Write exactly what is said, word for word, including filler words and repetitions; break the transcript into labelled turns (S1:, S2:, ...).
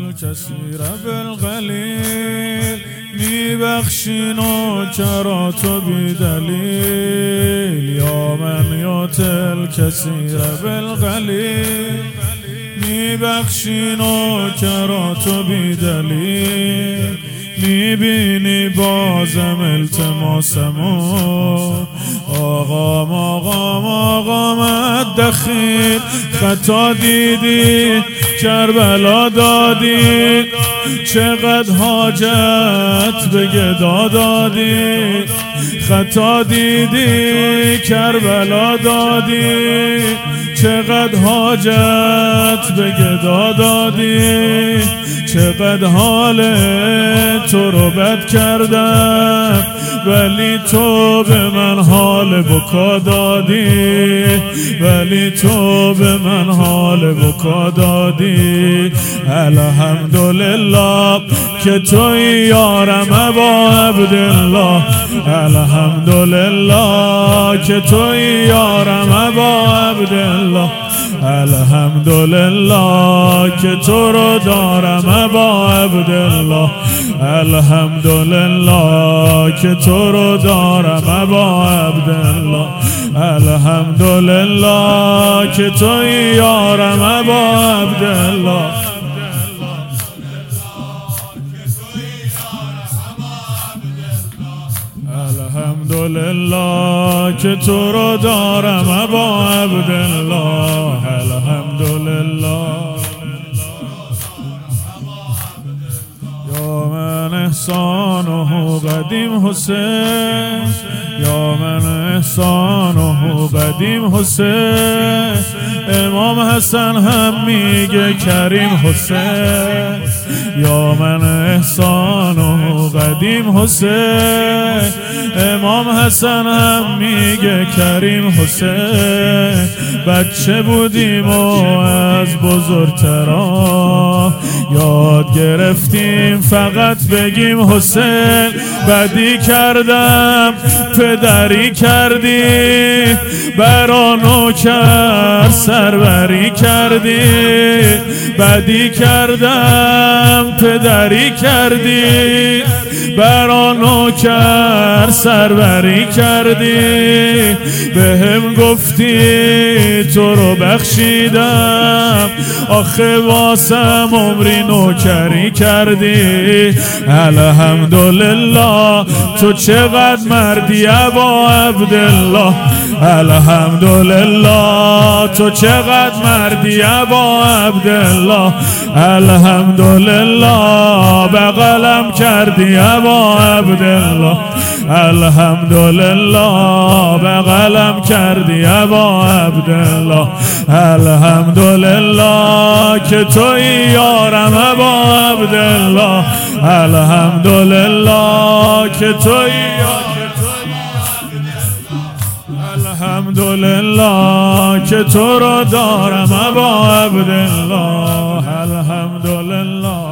S1: الکثیر بالقلیل میبخشی نوکرات و بی دلیل یا من یات الکثیر بالقلیل میبخشی نوکرات و بی دلیل میبینی بازم التماسمو آقام آقام آقام الدخیل خطا دیدی کربلا دادی چقدر حاجت به گدا دادی خطا دیدی کربلا دادی چقدر حاجت به گدا دادی چقدر حال تو رو بد کردم ولی تو به من حال بکا دادی ولی تو به من حال بکا دادی الحمدلله که توی یارم ابا عبدالله الحمدلله که توی یارم ابا عبدالله الحمدلله که تو رو دارم ابا عبدالله الحمدلله که تو رو دارم ابا عبدالله الحمدلله که توی یارم ابا عبدالله الحمدلله که تو رو دارم ابا عبدالله الحمدلله یا من احسانه قدیم حسین یا من احسانه قدیم حسین امام حسن هم میگه کریم حسین یا من احسانه قدیم حسین امام حسن هم میگه کریم حسین بچه بودیم و از بزرگترا یاد گرفتیم فقط بگیم حسین بدی کردم پدری کردی برا نوکر سروری کردی بدی کردم پدری کردی برا نوکر سروری کردی بهم گفتی تو رو بخشیدم آخه واسم عمری نوکری کردی الحمدلله تو چقدر مردی ابا عبدالله الحمدلله تو چقدر مردی ابا عبدالله الحمدلله بغلم کردی ابا عبدالله الحمدلله بغلم کردی ابا عبدالله الحمدلله که توی یارم ابا عبدالله الحمدلله که توی الحمدلله که تو رو دارم ابا عبدالله الحمدلله